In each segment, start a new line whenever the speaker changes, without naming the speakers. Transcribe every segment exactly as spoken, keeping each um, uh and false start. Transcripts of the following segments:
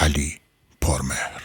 علی پرمهر.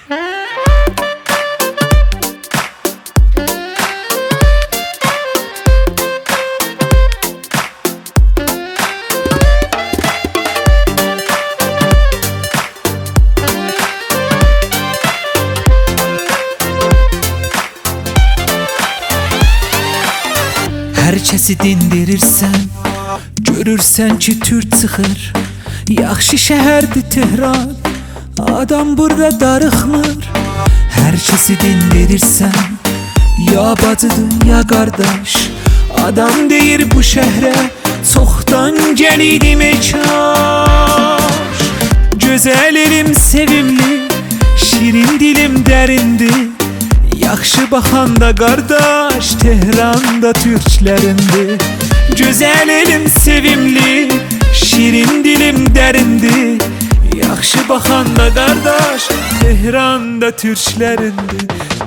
Hər kəsi dindirirsən, görürsən ki tür çıxır. Yaxşı şəhərdir Tehran, adam burada darıxmır. Hər kəsi dindirirsən, ya bacıdır ya qardaş. Adam deyir bu şəhrə çoxdan gəlidim ekaş. Gözəl elim sevimli, şirin dilim dərindir. Yaxşı baxanda qardaş, Tehranda türklərindir. Gözəl elim sevimli, şirin dilim dərindir. Yaxşı baxanda qardaş, Tehranda türklərindir.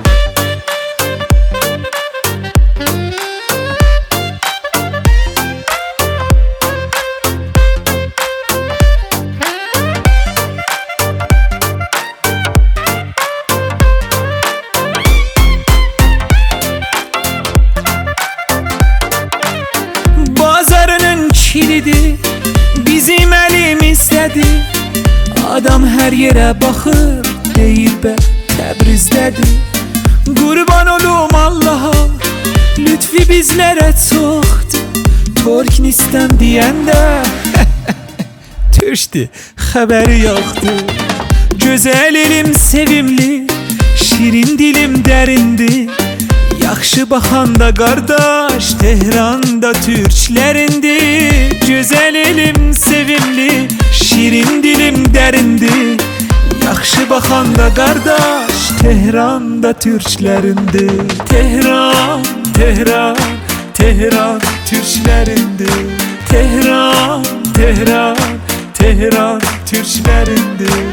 Kilidi bizim əlimizdədir. Adam hər yerə baxır, deyir bə Təbrizdədir. Qurban olum Allaha, lütfi bizlərə çoxdur. Türknistan deyəndə türkdür, xəbəri yoxdur. Gözəl elim sevimli, şirin dilim dərindir. Yaxşı baxanda qardaş, Tehranda türklərindir. Gözəl elim sevimli, şirin dilim dərindir. Yaxşı baxanda qardaş, Tehranda türklərindir. Tehran, Tehran, Tehran türklərindir. Tehran, Tehran, Tehran türklərindir.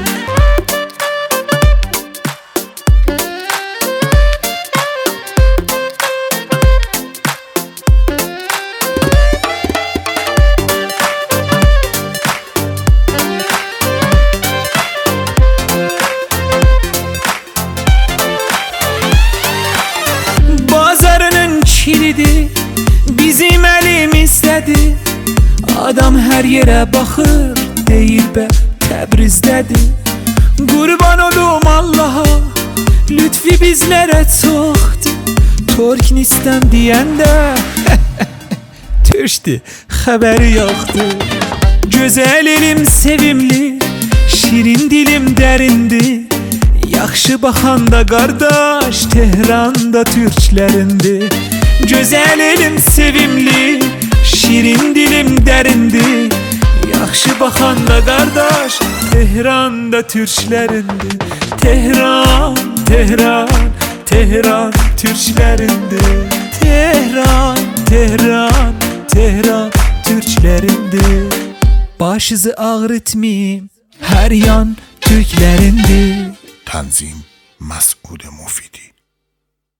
Kilidi bizim əlimizdədir. Adam hər yerə baxır, deyir bə Təbrizdədir. Qurban olum Allaha, lütfi bizlərə çoxdur. Türknistan deyəndə türkdür, xəbəri yoxdur. Gözəl elim sevimli, şirin dilim dərindir. Yaxşı baxanda qardaş, Tehranda türklərindir. Gözəl elim sevimli, şirin dilim dərindir. Yaxşı baxanda qardaş, Tehranda türklərindir. Tehran, Tehran, Tehran türklərindir. Tehran, Tehran, Tehran türklərindir. Başınızı ağrıtmayım, hər yan türklərindir.
تنظیم مسعود مفیدی.